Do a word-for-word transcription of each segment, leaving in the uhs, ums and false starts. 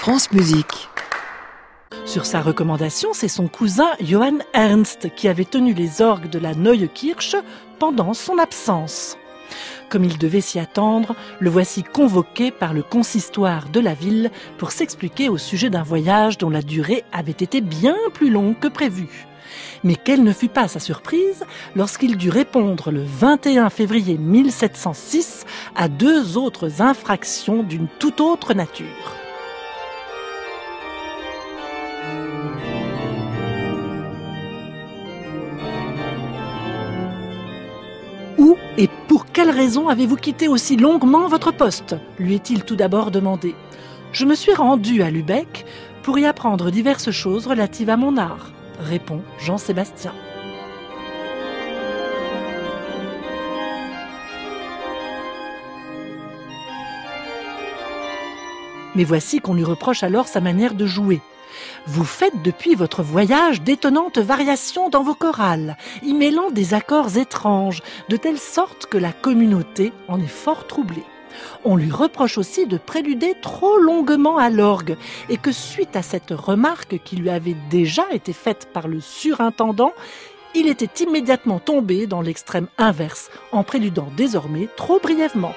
France Musique. Sur sa recommandation, c'est son cousin Johann Ernst qui avait tenu les orgues de la Neue Kirche pendant son absence. Comme il devait s'y attendre, le voici convoqué par le consistoire de la ville pour s'expliquer au sujet d'un voyage dont la durée avait été bien plus longue que prévu. Mais quelle ne fut pas sa surprise lorsqu'il dut répondre le vingt et un février mille sept cent six à deux autres infractions d'une toute autre nature. Où et pour quelle raison avez-vous quitté aussi longuement votre poste ? Lui est-il tout d'abord demandé. Je me suis rendu à Lübeck pour y apprendre diverses choses relatives à mon art, répond Jean-Sébastien. Mais voici qu'on lui reproche alors sa manière de jouer. Vous faites depuis votre voyage d'étonnantes variations dans vos chorales, y mêlant des accords étranges, de telle sorte que la communauté en est fort troublée. On lui reproche aussi de préluder trop longuement à l'orgue et que suite à cette remarque qui lui avait déjà été faite par le surintendant, il était immédiatement tombé dans l'extrême inverse en préludant désormais trop brièvement.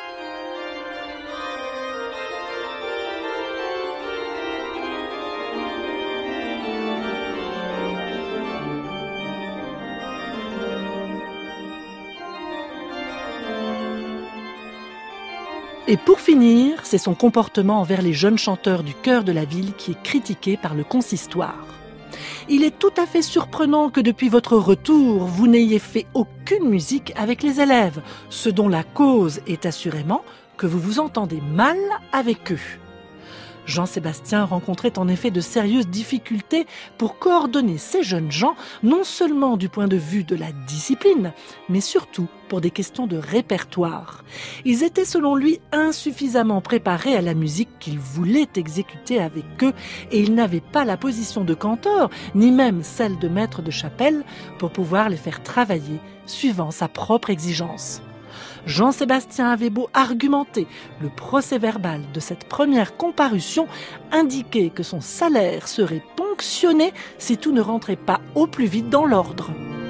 Et pour finir, c'est son comportement envers les jeunes chanteurs du chœur de la ville qui est critiqué par le consistoire. Il est tout à fait surprenant que depuis votre retour, vous n'ayez fait aucune musique avec les élèves, ce dont la cause est assurément que vous vous entendez mal avec eux. Jean-Sébastien rencontrait en effet de sérieuses difficultés pour coordonner ces jeunes gens, non seulement du point de vue de la discipline, mais surtout pour des questions de répertoire. Ils étaient selon lui insuffisamment préparés à la musique qu'il voulait exécuter avec eux et il n'avait pas la position de canteur, ni même celle de maître de chapelle, pour pouvoir les faire travailler suivant sa propre exigence. Jean-Sébastien avait beau argumenter, le procès-verbal de cette première comparution indiquait que son salaire serait ponctionné si tout ne rentrait pas au plus vite dans l'ordre.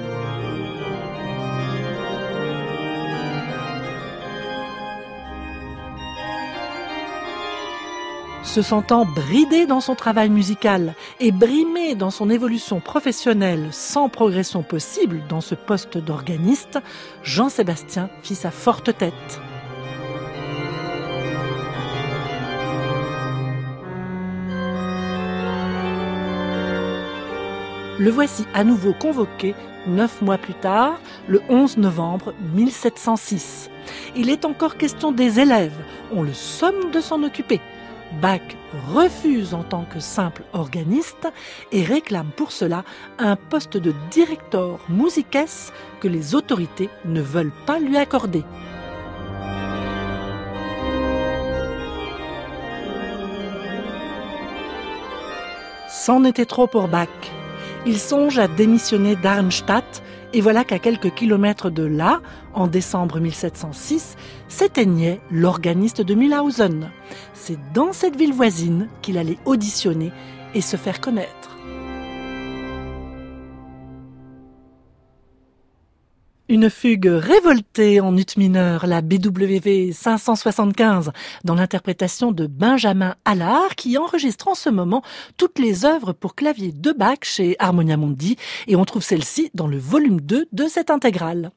Se sentant bridé dans son travail musical et brimé dans son évolution professionnelle sans progression possible dans ce poste d'organiste, Jean-Sébastien fit sa forte tête. Le voici à nouveau convoqué neuf mois plus tard, le onze novembre mille sept cent six. Il est encore question des élèves, on le somme de s'en occuper. Bach refuse en tant que simple organiste et réclame pour cela un poste de director musices que les autorités ne veulent pas lui accorder. C'en était trop pour Bach. Il songe à démissionner d'Arnstadt et voilà qu'à quelques kilomètres de là, en décembre mille sept cent six, s'éteignait l'organiste de Mühlhausen. C'est dans cette ville voisine qu'il allait auditionner et se faire connaître. Une fugue révoltée en ut mineur, la B W V cinq cent soixante-quinze, dans l'interprétation de Benjamin Allard, qui enregistre en ce moment toutes les œuvres pour clavier de Bach chez Harmonia Mundi, et on trouve celle-ci dans le volume deux de cette intégrale.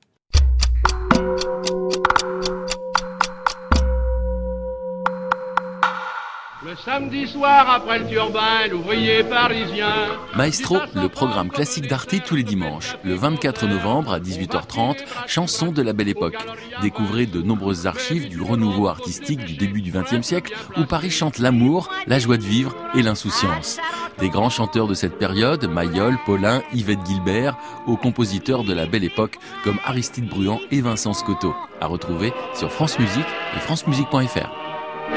Le samedi soir, après le turbin, l'ouvrier parisien... Maestro, le programme classique d'Arte tous les dimanches. Le vingt-quatre novembre à dix-huit heures trente, chansons de la Belle Époque. Découvrez de nombreuses archives du renouveau artistique du début du vingtième siècle, où Paris chante l'amour, la joie de vivre et l'insouciance. Des grands chanteurs de cette période, Mayol, Paulin, Yvette Guilbert, aux compositeurs de la Belle Époque comme Aristide Bruant et Vincent Scotto. À retrouver sur France Musique et francemusique point f r.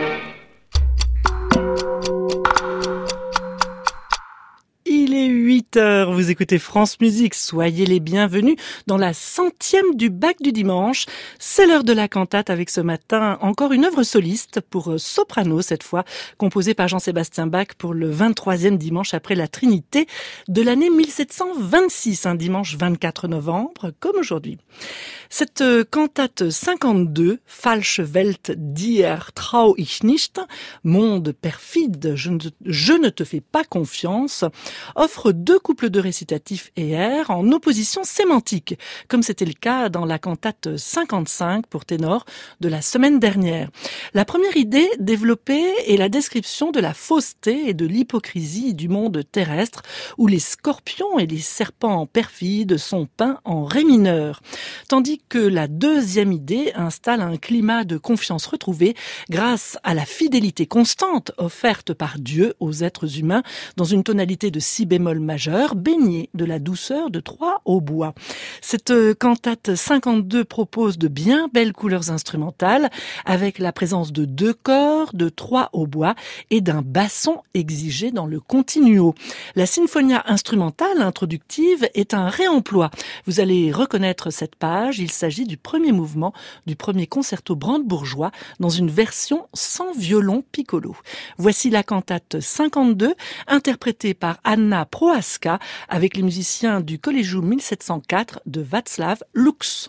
Il est huit huit heures, vous écoutez France Musique. Soyez les bienvenus dans la centième du bac du dimanche. C'est l'heure de la cantate avec ce matin encore une œuvre soliste pour soprano cette fois, composée par Jean-Sébastien Bach pour le vingt-troisième dimanche après la Trinité de l'année mille sept cent vingt-six, un dimanche vingt-quatre novembre, comme aujourd'hui. Cette cantate cinquante-deux, Falsche Welt, dir trau ich nicht, monde perfide, je ne, je ne te fais pas confiance, offre deux couples de récitatifs et airs en opposition sémantique, comme c'était le cas dans la cantate cinquante-cinq pour ténor de la semaine dernière. La première idée développée est la description de la fausseté et de l'hypocrisie du monde terrestre, où les scorpions et les serpents perfides sont peints en ré mineur, tandis que la deuxième idée installe un climat de confiance retrouvée grâce à la fidélité constante offerte par Dieu aux êtres humains dans une tonalité de si bémol majeur, baignée de la douceur de trois hautbois. Cette cantate cinquante-deux propose de bien belles couleurs instrumentales avec la présence de deux corps, de trois hautbois et d'un basson exigé dans le continuo. La sinfonia instrumentale introductive est un réemploi. Vous allez reconnaître cette page, il s'agit du premier mouvement du premier concerto brandebourgeois dans une version sans violon piccolo. Voici la cantate cinquante-deux, interprétée par Anna Prohaska avec les musiciens du Collegium mille sept cent quatre de Václav Lux.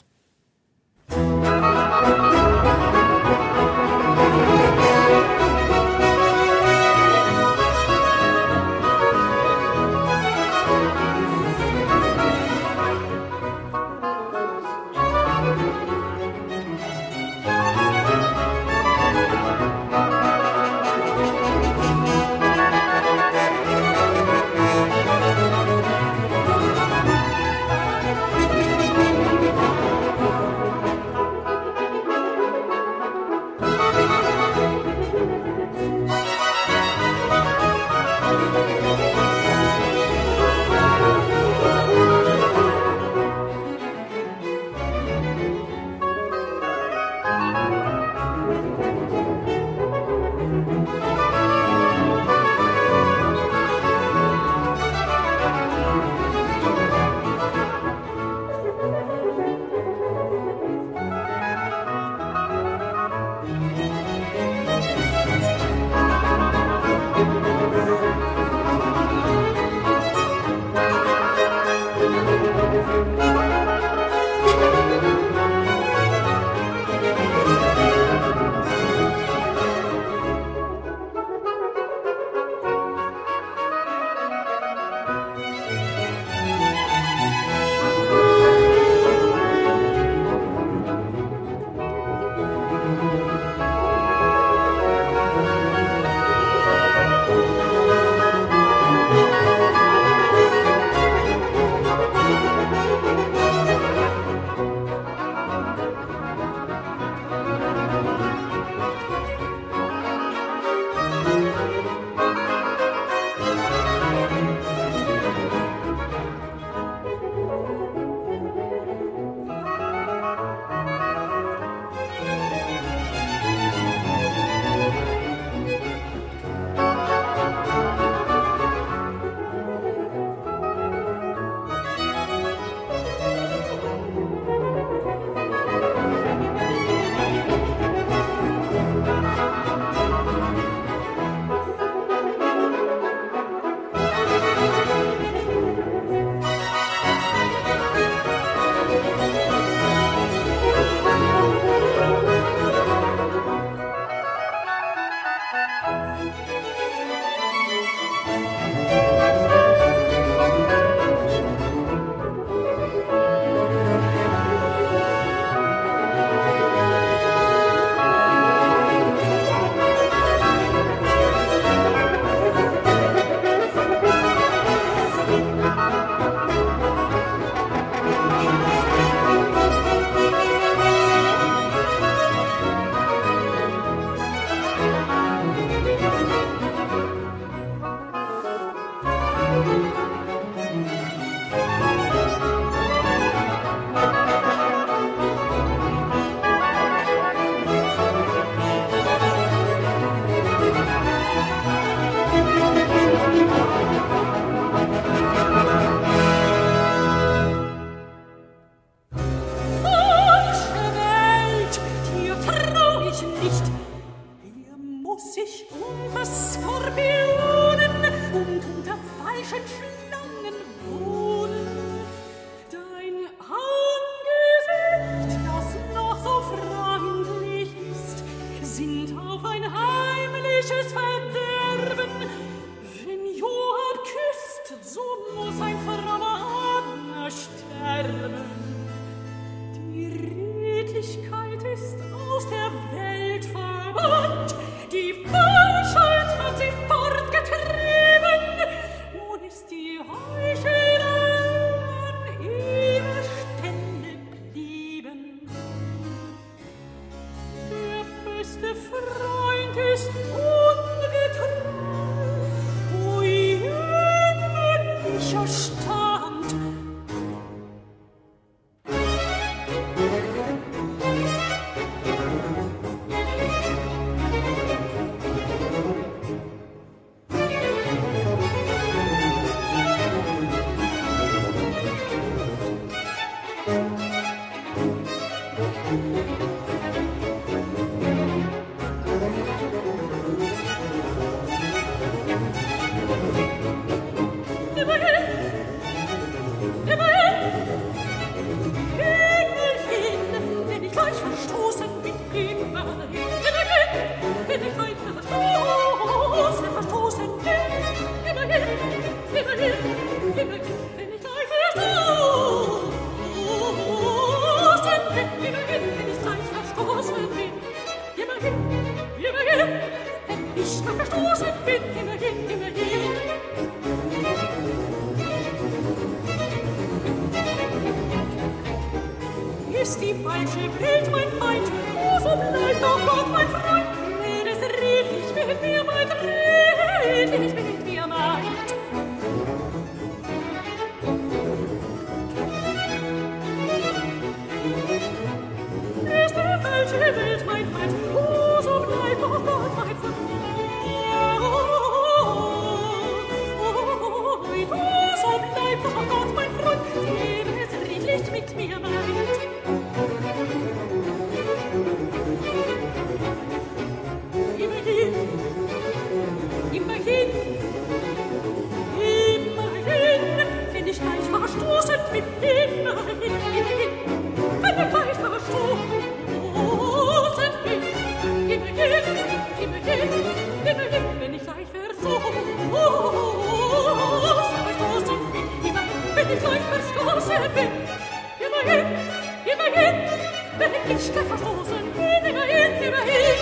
unter Skorpionen und unter falschen Schlangen wohnen. Dein Angesicht, das noch so freundlich ist, sind auf ein heimliches Verderben. Wenn Joab küsst, so muss ein frommer Adler sterben. Die Redlichkeit ist aus der Welt verbannt, die Falschheit hat sie fortgetrieben. Nun ist die Heuchelei an ihrer Stelle blieben. Der beste Freund ist ungetreu, o jämmerlicher Stand. Ist die falsche Welt mein Feind, oh, so bleibt doch Gott mein Freund, wenn es redlich mit mir meint, redlich mit mir meint. Ist die falsche Welt mein Feind, oh, so bleibt doch Gott mein Freund, oh, so bleibt doch Gott mein Freund, wenn es redlich mit mir meint. Immerhin, immerhin, immerhin, wenn ich gleich verstoßen bin, immerhin, immerhin, wenn ich gleich verstoßen bin, immerhin, immerhin, immerhin, wenn ich gleich verstoßen bin, immerhin, wenn ich gleich verstoßen bin, immerhin, immerhin, wenn ich gleich verstoßen bin, immerhin, immerhin.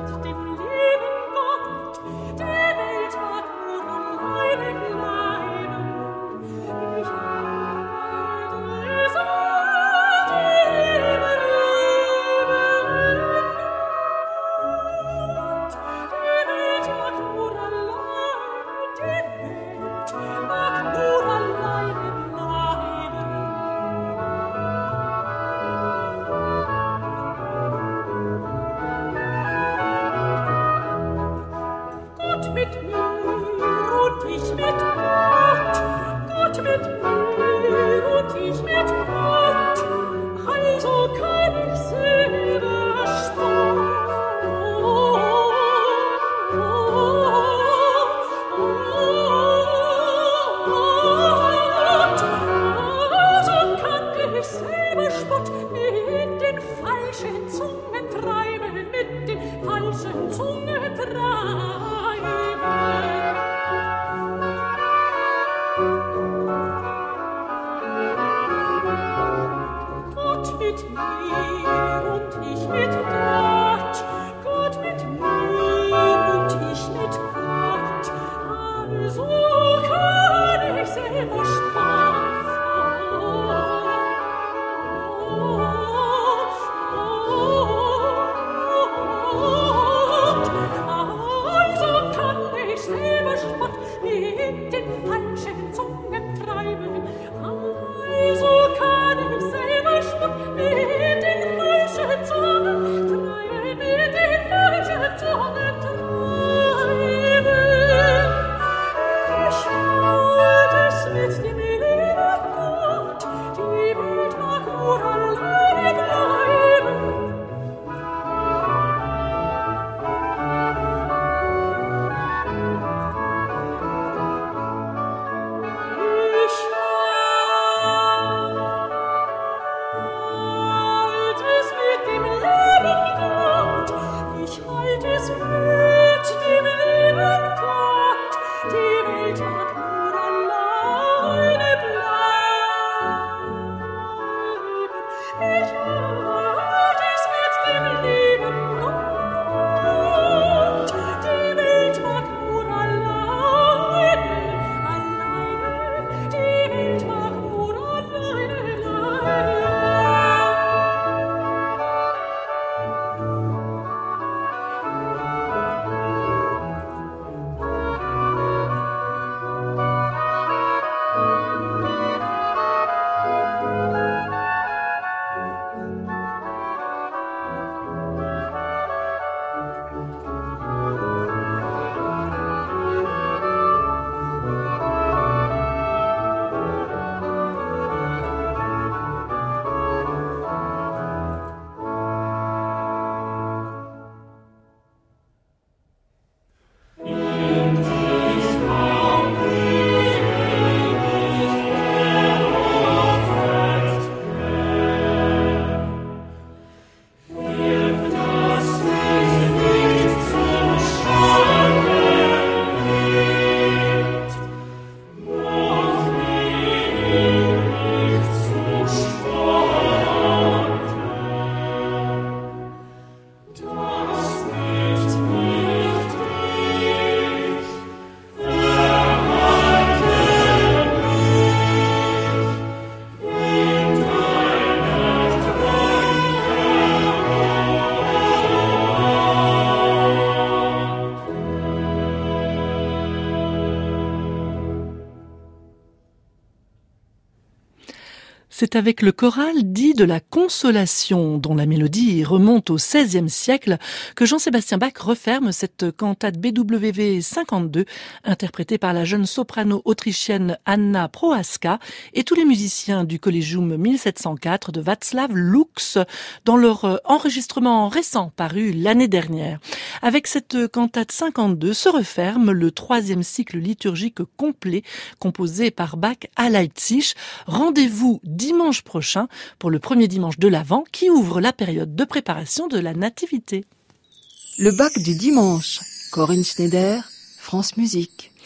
C'est avec le choral dit de la Consolation, dont la mélodie remonte au seizième siècle, que Jean-Sébastien Bach referme cette cantate B W V cinquante-deux, interprétée par la jeune soprano autrichienne Anna Prohaska et tous les musiciens du Collegium mille sept cent quatre de Václav Lux, dans leur enregistrement récent paru l'année dernière. Avec cette cantate cinquante-deux se referme le troisième cycle liturgique complet composé par Bach à Leipzig. Rendez-vous dimanche prochain pour le premier dimanche de l'Avent qui ouvre la période de préparation de la Nativité. Le Bach du dimanche. Corinne Schneider, France Musique.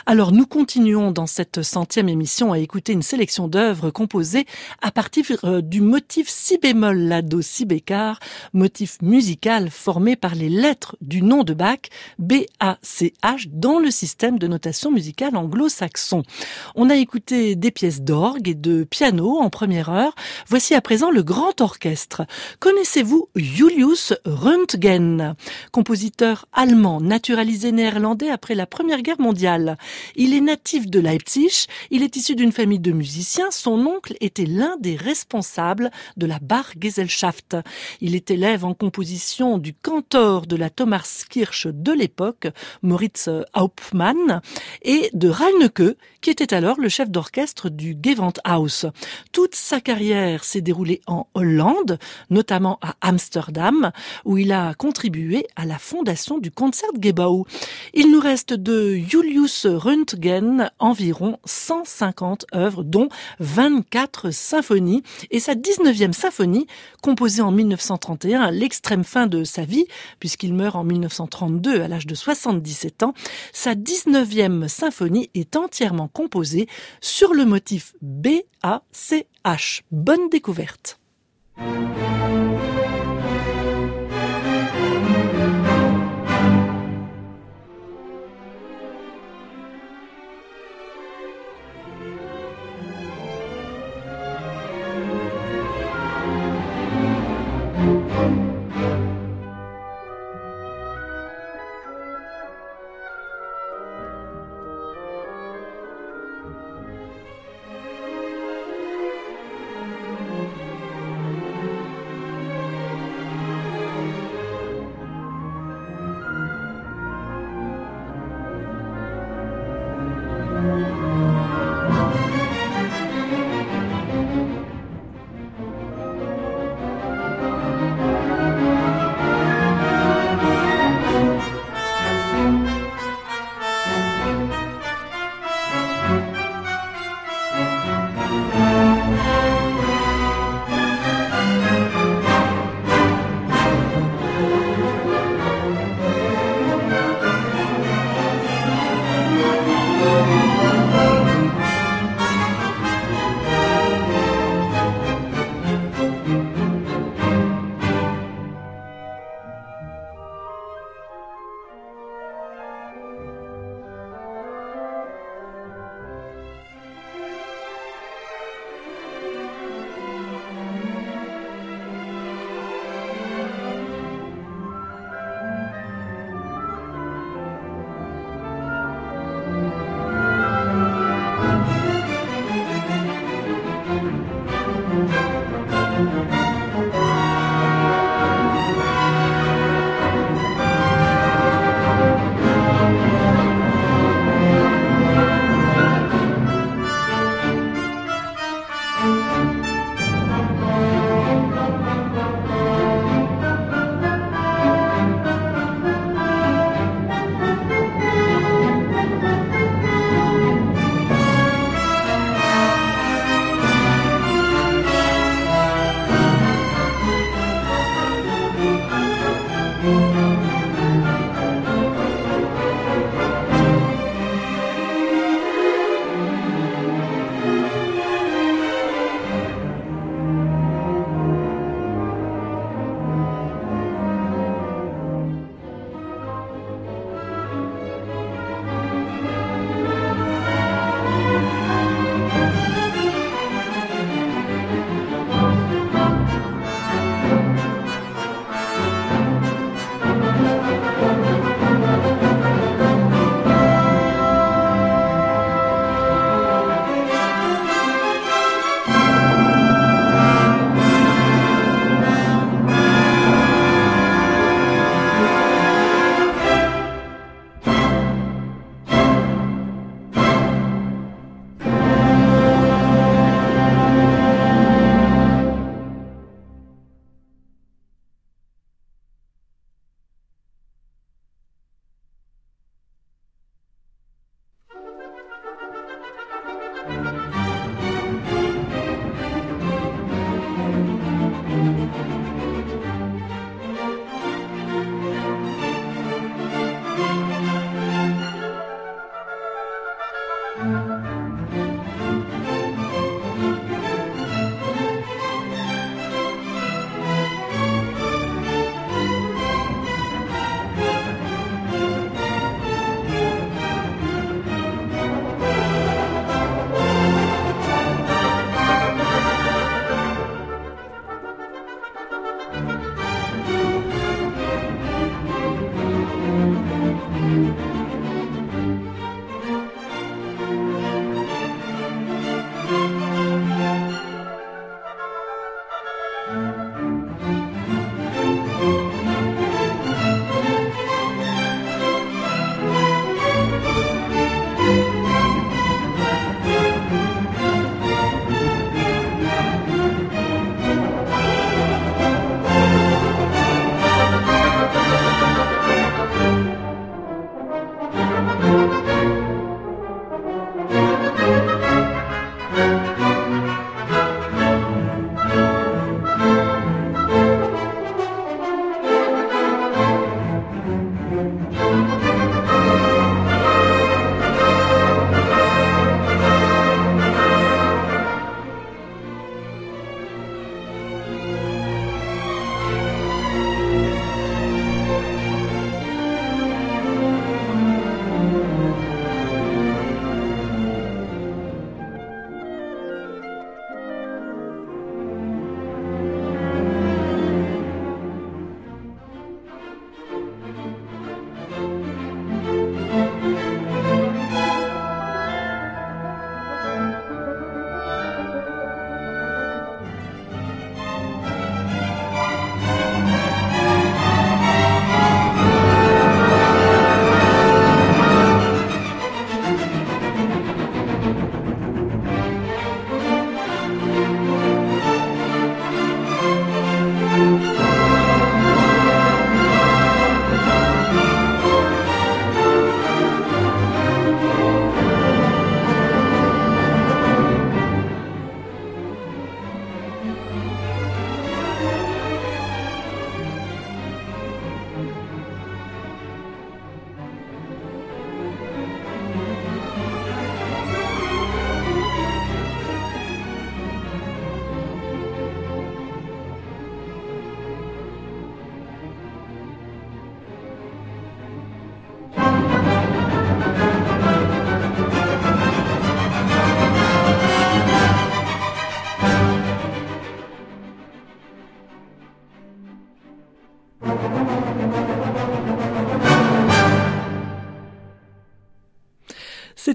Alors nous continuons dans cette centième émission à écouter une sélection d'œuvres composées à partir euh, du motif si bémol la do si bécard, motif musical formé par les lettres du nom de Bach, B A C H, dans le système de notation musicale anglo-saxon. On a écouté des pièces d'orgue et de piano en première heure. Voici à présent le grand orchestre. Connaissez-vous Julius Röntgen, compositeur allemand naturalisé néerlandais après la Première Guerre mondiale? Il est natif de Leipzig, il est issu d'une famille de musiciens, son oncle était l'un des responsables de la Bachgesellschaft. Il est élève en composition du cantor de la Thomaskirche de l'époque, Moritz Hauptmann, et de Reinecke, qui était alors le chef d'orchestre du Gewandhaus. Toute sa carrière s'est déroulée en Hollande, notamment à Amsterdam, où il a contribué à la fondation du Concertgebouw. Il nous reste de Julius Röntgen environ cent cinquante œuvres, dont vingt-quatre symphonies, et sa dix-neuvième symphonie, composée en mille neuf cent trente et un, à l'extrême fin de sa vie, puisqu'il meurt en mille neuf cent trente-deux à l'âge de soixante-dix-sept ans, sa dix-neuvième symphonie est entièrement composée sur le motif B A C H. Bonne découverte.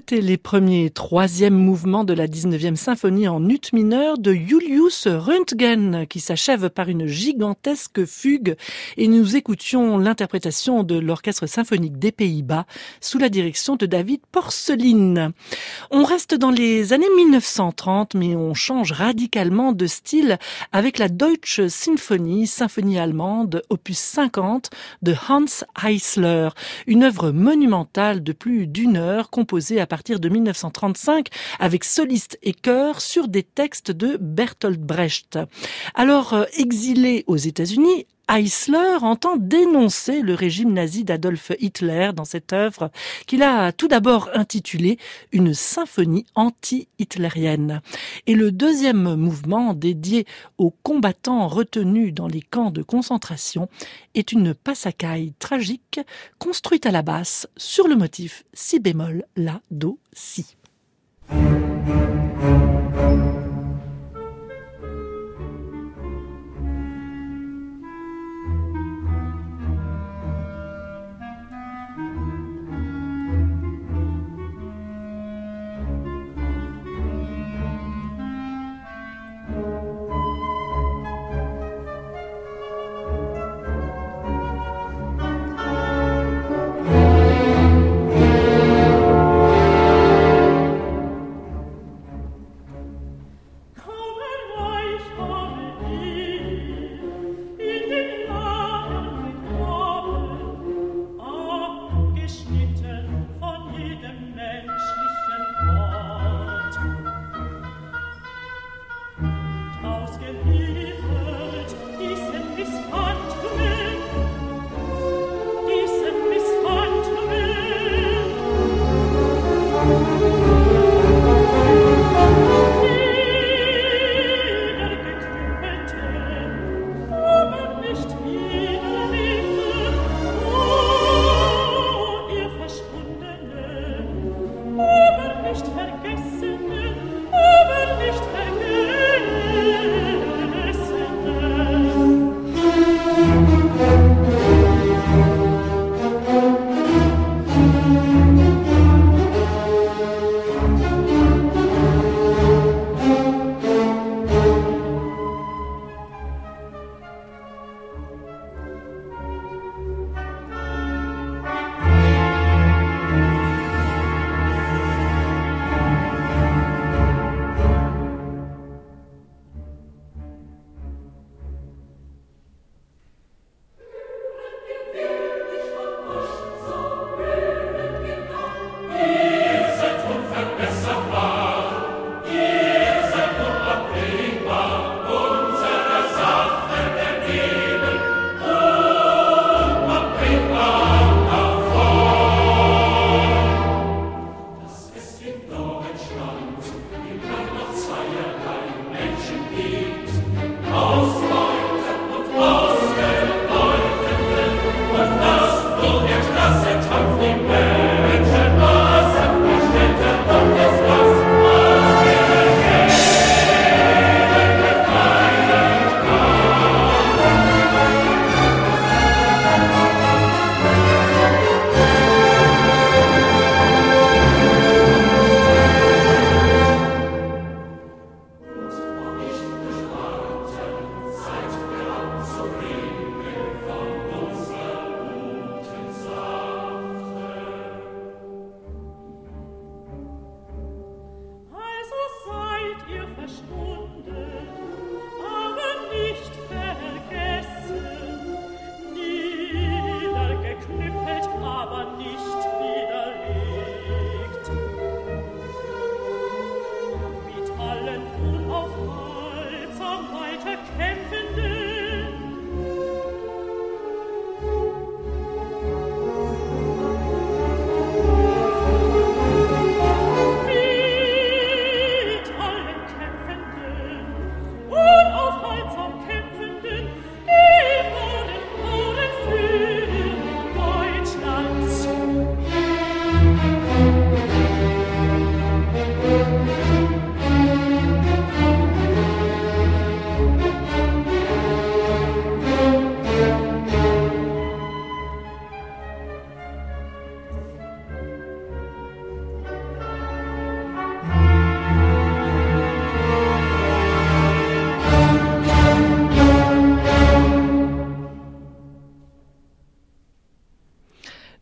C'était les premiers troisième mouvements de la dix-neuvième symphonie en ut mineur de Julius Röntgen, qui s'achève par une gigantesque fugue, et nous écoutions l'interprétation de l'Orchestre symphonique des Pays-Bas sous la direction de David Porcelin. On reste dans les années mille neuf cent trente, mais on change radicalement de style avec la Deutsche Sinfonie, symphonie allemande, opus cinquante de Hans Eisler, une œuvre monumentale de plus d'une heure composée à partir de mille neuf cent trente-cinq avec solistes et chœurs sur des textes de Bertolt Brecht. Alors, euh, exilé aux États-Unis, Eisler entend dénoncer le régime nazi d'Adolf Hitler dans cette œuvre qu'il a tout d'abord intitulée « Une symphonie anti-hitlérienne ». Et le deuxième mouvement, dédié aux combattants retenus dans les camps de concentration, est une passacaille tragique construite à la basse sur le motif si bémol, la, do, si.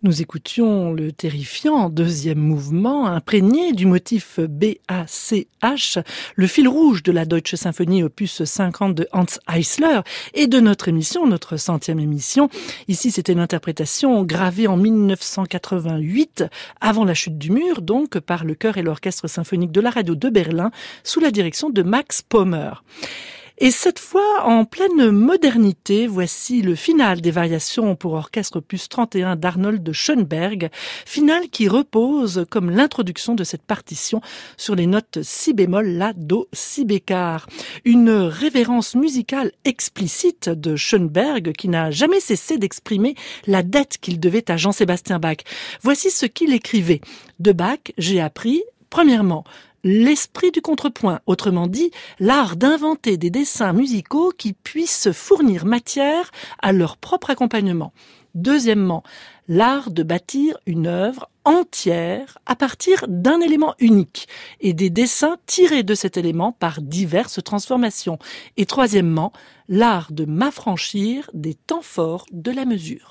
Nous écoutions le terrifiant deuxième mouvement, imprégné du motif B A C H, le fil rouge de la Deutsche Symphonie opus cinquante de Hans Eisler et de notre émission, notre centième émission. Ici, c'était une interprétation gravée en mille neuf cent quatre-vingt-huit, avant la chute du mur, donc par le chœur et l'orchestre symphonique de la radio de Berlin, sous la direction de Max Pommer. Et cette fois, en pleine modernité, voici le final des variations pour orchestre opus trente et un d'Arnold Schönberg, final qui repose, comme l'introduction de cette partition, sur les notes si bémol, la, do, si bécard. Une révérence musicale explicite de Schönberg qui n'a jamais cessé d'exprimer la dette qu'il devait à Jean-Sébastien Bach. Voici ce qu'il écrivait. De Bach, j'ai appris, premièrement, l'esprit du contrepoint, autrement dit, l'art d'inventer des dessins musicaux qui puissent fournir matière à leur propre accompagnement. Deuxièmement, l'art de bâtir une œuvre entière à partir d'un élément unique et des dessins tirés de cet élément par diverses transformations. Et troisièmement, l'art de m'affranchir des temps forts de la mesure.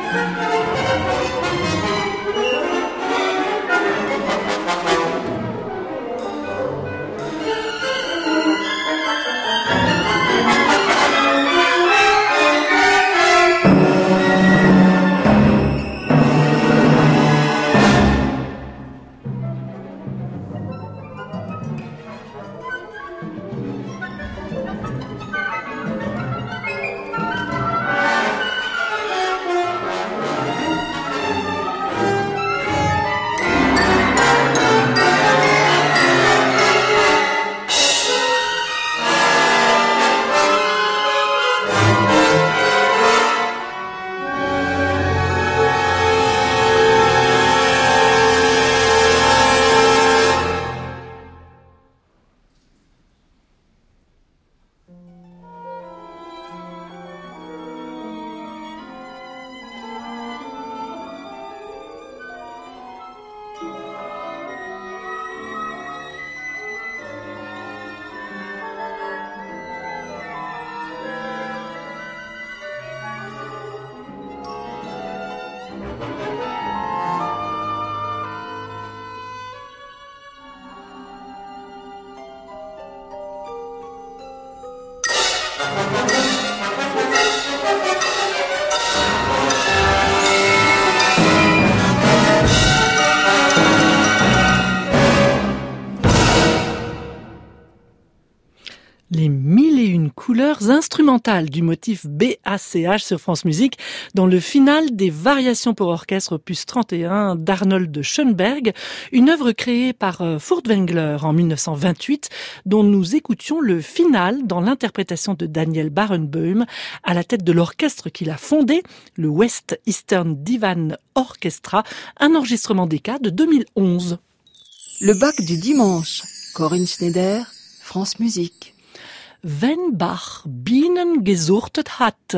Les mille et une couleurs instrumentales du motif B A C H sur France Musique dans le final des Variations pour orchestre opus trente et un d'Arnold Schoenberg, une œuvre créée par Furtwängler en mille neuf cent vingt-huit dont nous écoutions le final dans l'interprétation de Daniel Barenboim à la tête de l'orchestre qu'il a fondé, le West Eastern Divan Orchestra, un enregistrement des cas de deux mille onze. Le bac du dimanche, Corinne Schneider, France Musique. Wenn Bach Bienen gesuchtet hat,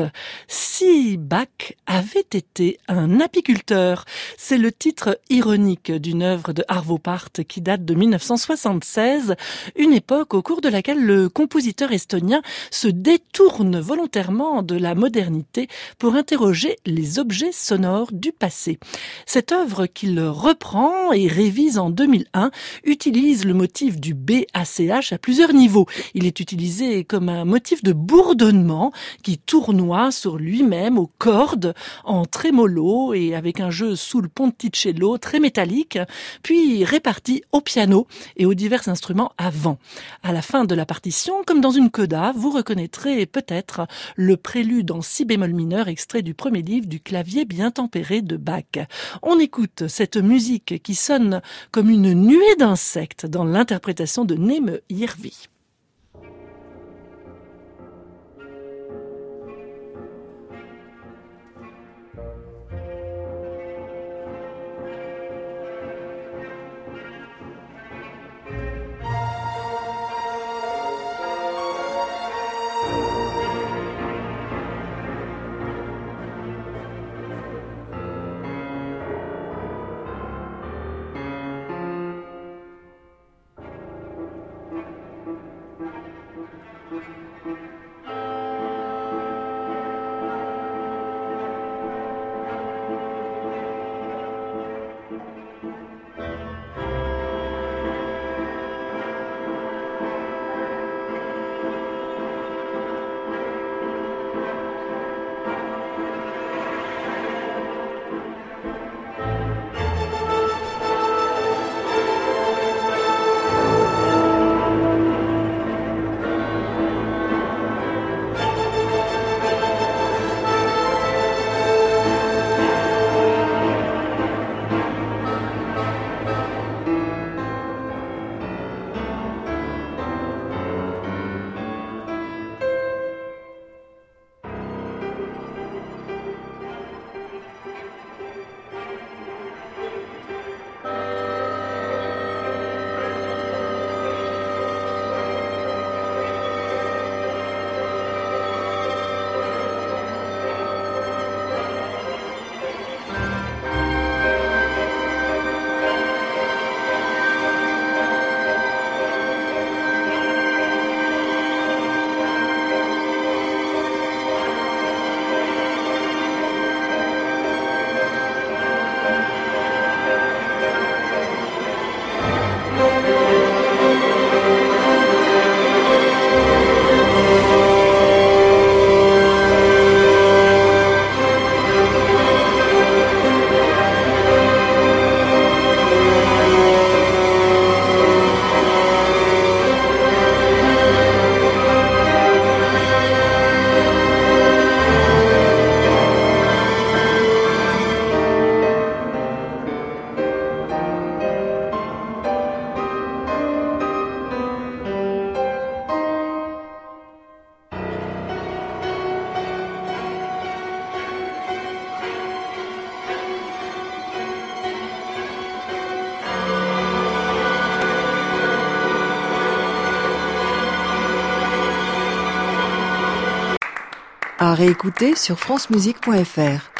si Bach avait été un apiculteur. C'est le titre ironique d'une œuvre de Arvo Pärt qui date de mille neuf cent soixante-seize, une époque au cours de laquelle le compositeur estonien se détourne volontairement de la modernité pour interroger les objets sonores du passé. Cette œuvre qu'il reprend et révise en deux mille un utilise le motif du B A C H à plusieurs niveaux. Il est utilisé comme un motif de bourdonnement qui tournoie sur lui-même aux cordes en trémolo et avec un jeu sous le ponticello très métallique, puis réparti au piano et aux divers instruments à vent. À la fin de la partition, comme dans une coda, vous reconnaîtrez peut-être le prélude en si bémol mineur extrait du premier livre du clavier bien tempéré de Bach. On écoute cette musique qui sonne comme une nuée d'insectes dans l'interprétation de Neme Järvi. À réécouter sur francemusique point f r.